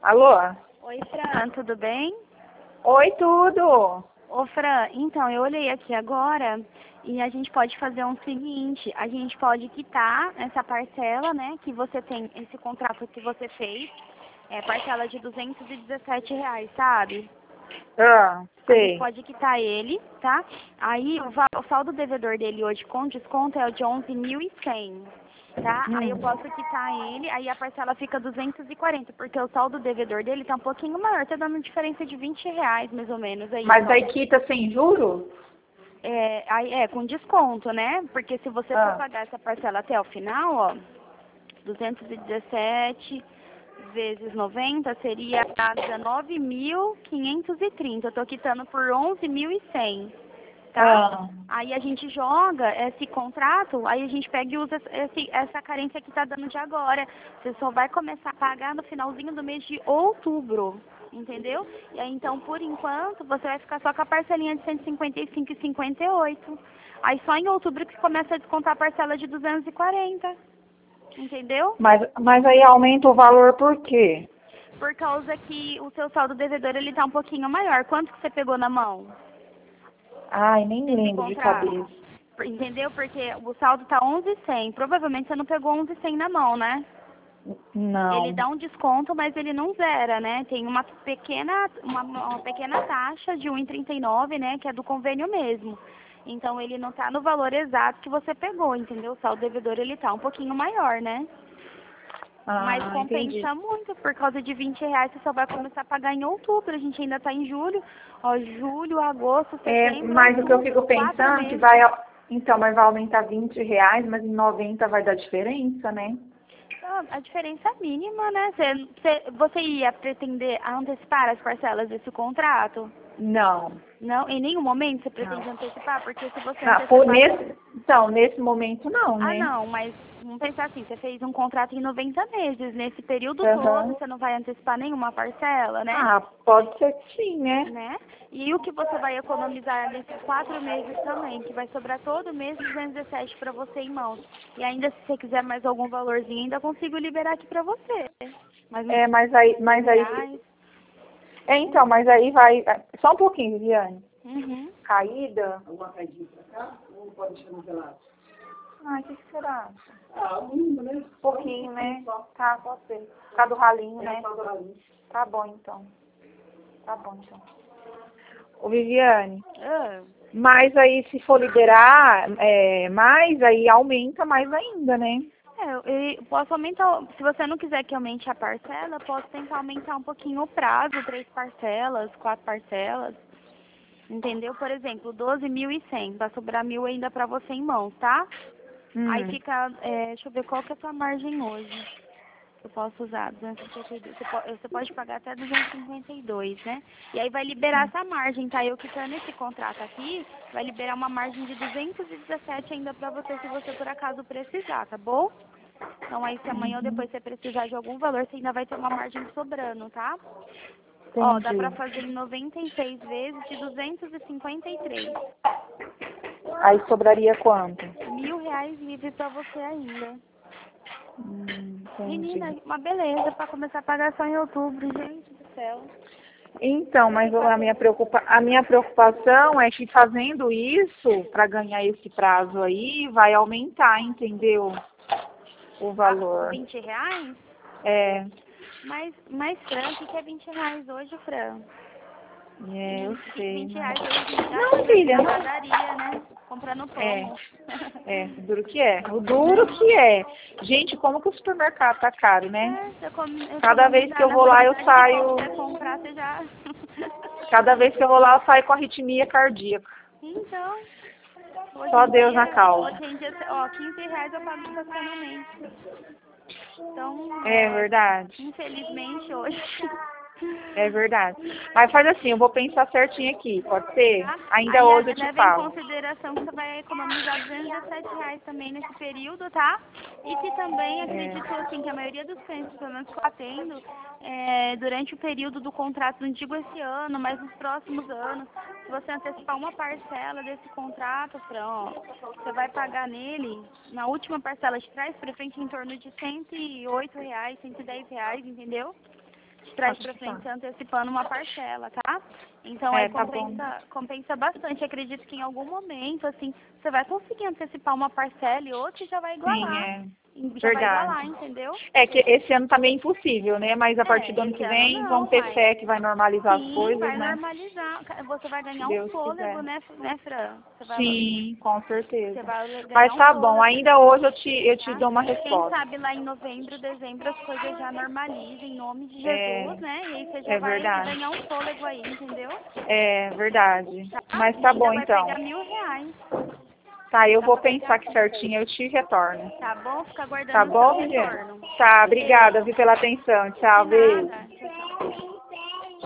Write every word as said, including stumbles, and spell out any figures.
Alô? Oi, Fran, tudo bem? Oi, tudo. Ô, Fran, então, eu olhei aqui agora e a gente pode fazer um seguinte, a gente pode quitar essa parcela, né, que você tem, esse contrato que você fez, é parcela de duzentos e dezessete reais, sabe? Ah, A gente sei. pode quitar ele, tá? Aí o, va- o saldo devedor dele hoje com desconto é o de onze mil e cem, tá? Aí eu Hum. posso quitar ele, aí a parcela fica duzentos e quarenta, porque o saldo devedor dele tá um pouquinho maior, tá dando diferença de vinte reais mais ou menos aí. Mas Só. daí quita sem juros? É, aí é com desconto, né? Porque se você for Ah. pagar essa parcela até o final, ó, duzentos e dezessete vezes noventa seria dezenove mil quinhentos e trinta. Eu tô quitando por onze mil e cem, tá? Ah. Aí a gente joga esse contrato, aí a gente pega e usa esse, essa carência que tá dando de agora. Você só vai começar a pagar no finalzinho do mês de outubro, entendeu? E aí então, por enquanto, você vai ficar só com a parcelinha de cento e cinquenta e cinco e cinquenta e oito. Aí só em outubro que começa a descontar a parcela de duzentos e quarenta. Entendeu? Mas, mas aí aumenta o valor por quê? Por causa que o seu saldo devedor ele tá um pouquinho maior. Quanto que você pegou na mão Ai, nem desse lembro de contrato? cabeça. Entendeu? Porque o saldo tá onze mil e cem. Provavelmente você não pegou onze mil e cem na mão, né? Ele Não. dá um desconto, mas ele não zera, né? Tem uma pequena, uma, uma pequena taxa de um e trinta e nove, né? Que é do convênio mesmo. Então ele não tá no valor exato que você pegou, entendeu? O saldo devedor ele tá um pouquinho maior, né? Mas Ah, entendi. compensa muito, por causa de vinte reais você só vai começar a pagar em outubro, a gente ainda está em julho, ó, julho, agosto, É, setembro, mas o que eu fico outubro, quatro pensando é que meses. vai, então, mas vai aumentar vinte reais, mas em noventa vai dar diferença, né? Ah, a diferença é mínima, né? Você, você, você ia pretender antecipar as parcelas desse contrato? Não, Não, em nenhum momento você pretende não. antecipar, porque se você Ah, por, antecipar... nesse, então, nesse momento não, Ah, né? não, mas vamos pensar assim, você fez um contrato em noventa meses, nesse período todo Aham. você não vai antecipar nenhuma parcela, né? Ah, pode ser que sim, né? Né? E o que você vai economizar nesses quatro meses também, que vai sobrar todo mês duzentos e dezessete para você em mãos. E ainda se você quiser mais algum valorzinho, ainda consigo liberar aqui para você. Mais uns É, mas aí, mas aí, reais. é, então, mas aí vai, só um pouquinho, Viviane. Uhum. Caída. Alguma caidinha pra cá? Ou pode deixar no gelado? Ah, o que, que será? Ah, um mínimo, né? Um pouquinho, né? Tá, pode ser. Por causa do ralinho, né? Por causa do ralinho. Tá bom, então. Tá bom, então. Ô, Viviane, Ah, mas aí se for liberar é, mais, aí aumenta mais ainda, né? é, eu, eu posso aumentar, se você não quiser que aumente a parcela, eu posso tentar aumentar um pouquinho o prazo, três parcelas, quatro parcelas. Entendeu? Por exemplo, doze mil e cem, vai sobrar mil ainda para você em mãos, tá? Aí Hum. fica, é, deixa eu ver qual que é a sua margem hoje. Eu posso usar duzentos e cinquenta e dois. Você pode, você pode pagar até duzentos e cinquenta e dois, né? E aí vai liberar essa margem, tá? Eu quitando esse contrato aqui, vai liberar uma margem de duzentos e dezessete ainda pra você, se você por acaso precisar, tá bom? Então aí se amanhã ou depois você precisar de algum valor, você ainda vai ter uma margem sobrando, tá? Ó, dá pra Entendi. fazer em noventa e seis vezes de duzentos e cinquenta e três. Aí sobraria quanto? Mil reais livre pra você ainda. Hum, Menina, entendi. uma beleza pra começar a pagar só em outubro, gente do céu. Então, Daqui mas a a quatro minha, preocupa a minha preocupação é que fazendo isso, para ganhar esse prazo aí, vai aumentar, entendeu? O Ah, valor. vinte reais? É, Mas, mas Fran, o que, que é vinte reais hoje, Fran? é, eu O que, que sei, vinte mas... reais hoje a gente gasta Não, na, filha, na não. padaria, né? Comprando É, pão. é, o duro que é. O duro que é. Gente, como que o supermercado tá caro, né? É, se econom- Cada vez que economizar eu na vou lá, eu quantidade de pão saio... que você comprar, você já... Cada vez que eu vou lá, eu saio com arritmia cardíaca. Então, hoje Só em Deus na dia, causa. hoje em dia, ó, quinze reais eu pago estacionamento. Então, É é, verdade. infelizmente hoje, É verdade. Mas faz assim, eu vou pensar certinho aqui, pode ser? tá? Ainda Aí hoje a- eu te leva em falo. consideração que você vai economizar duzentos e dezessete reais também nesse período, tá? E que também É. acredito assim que a maioria dos clientes, pelo menos que eu atendo, é, durante o período do contrato, não digo esse ano, mas nos próximos anos, se você antecipar uma parcela desse contrato, Fran, ó, você vai pagar nele, na última parcela de trás para frente, em torno de cento e oito reais, cento e dez reais, entendeu? de trás para frente, antecipando uma parcela, tá? Então, é, aí tá compensa, compensa bastante. Acredito que em algum momento, assim, você vai conseguir antecipar uma parcela e outra e já vai igualar. Sim, é. Já Verdade. vai igualar, entendeu? É que esse ano tá meio impossível, né? Mas a partir É, do ano esse que ano vem não, vão ter mas- fé que vai normalizar Sim, as coisas, vai né? normalizar. Você vai ganhar Deus um fôlego, quiser. né, né, Fran? Você vai, Sim, com certeza. você vai ganhar Mas um tá fôlego. bom, ainda hoje eu te, eu te Tá? dou uma Quem resposta. sabe lá em novembro, dezembro, as coisas já normalizem em nome de É, Jesus, né? E aí você já é vai verdade. ganhar um fôlego aí, entendeu? É verdade. Tá? Mas E tá ainda bom vai então. pegar mil reais. Tá, eu Dá vou pra pegar? pensar que certinho eu te retorno. Tá bom? Fica Tá aguardando o seu bom, Viviane? retorno. Tá, obrigada, Beijo. viu, pela atenção. Tchau, De beijo. nada. Tchau,